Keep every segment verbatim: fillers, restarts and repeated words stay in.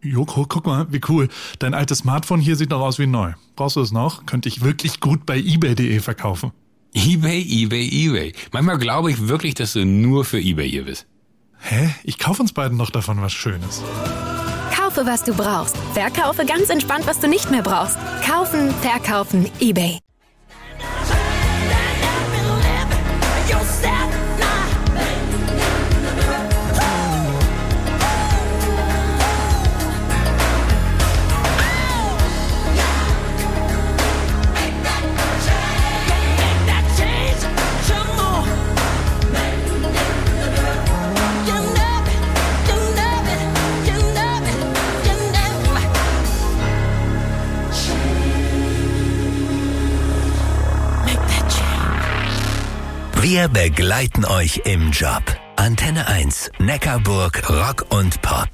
Joko, guck mal, wie cool. Dein altes Smartphone hier sieht noch aus wie neu. Brauchst du es noch? Könnte ich wirklich gut bei ebay punkt de verkaufen. eBay, eBay, eBay. Manchmal glaube ich wirklich, dass du nur für eBay hier bist. Hä? Ich kaufe uns beiden noch davon was Schönes. Kaufe, was du brauchst. Verkaufe ganz entspannt, was du nicht mehr brauchst. Kaufen, verkaufen, eBay. Wir begleiten euch im Job. Antenne eins, Neckarburg, Rock und Pop.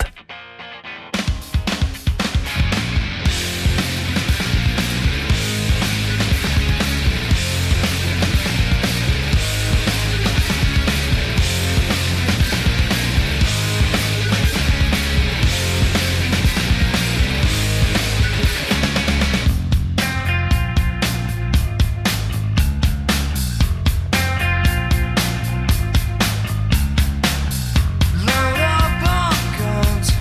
Load up on guns.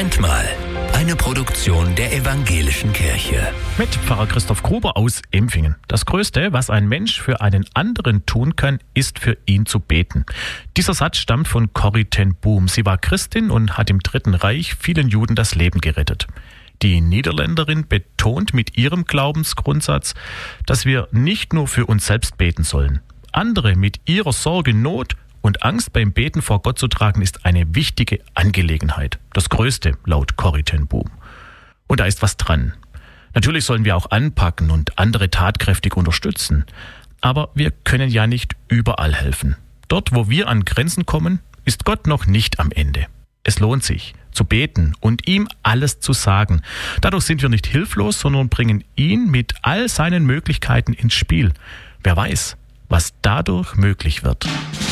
Moment mal. Eine Produktion der Evangelischen Kirche. Mit Pfarrer Christoph Gruber aus Empfingen. Das Größte, was ein Mensch für einen anderen tun kann, ist für ihn zu beten. Dieser Satz stammt von Corrie ten Boom. Sie war Christin und hat im Dritten Reich vielen Juden das Leben gerettet. Die Niederländerin betont mit ihrem Glaubensgrundsatz, dass wir nicht nur für uns selbst beten sollen. Andere mit ihrer Sorge, Not und Angst beim Beten vor Gott zu tragen, ist eine wichtige Angelegenheit. Das Größte, laut Corrie ten Boom. Und da ist was dran. Natürlich sollen wir auch anpacken und andere tatkräftig unterstützen. Aber wir können ja nicht überall helfen. Dort, wo wir an Grenzen kommen, ist Gott noch nicht am Ende. Es lohnt sich, zu beten und ihm alles zu sagen. Dadurch sind wir nicht hilflos, sondern bringen ihn mit all seinen Möglichkeiten ins Spiel. Wer weiß, was dadurch möglich wird.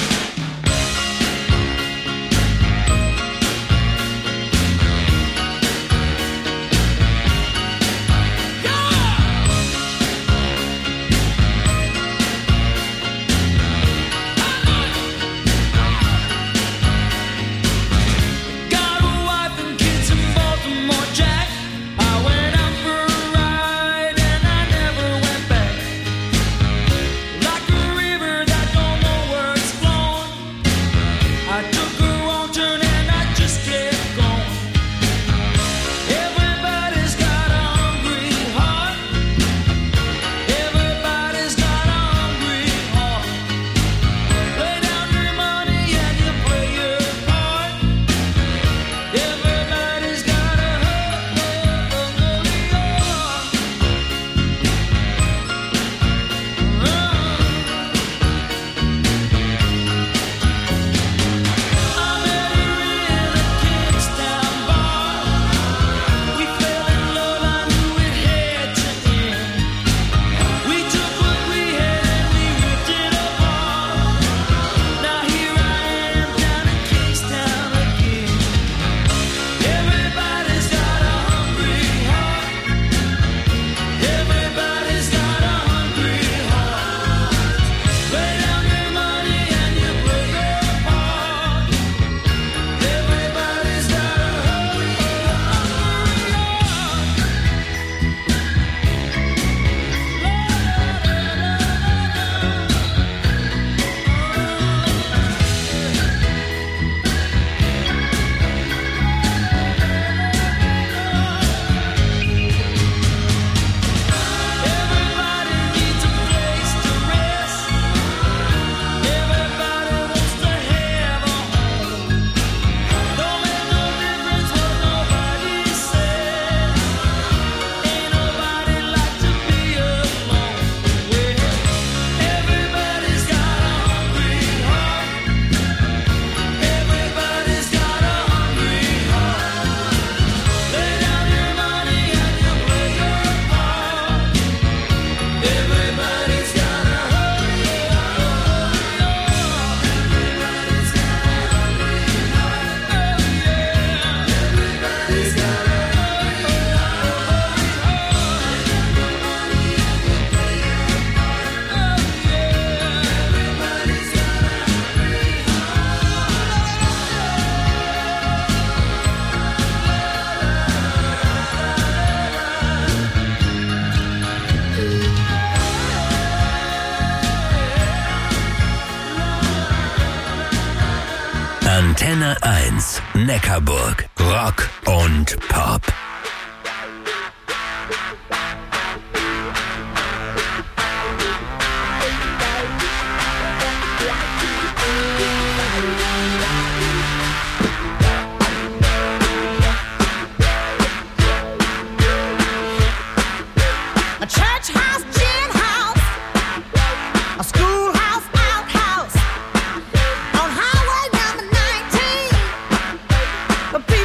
Antenne eins, Neckarburg, Rock und Pop. A church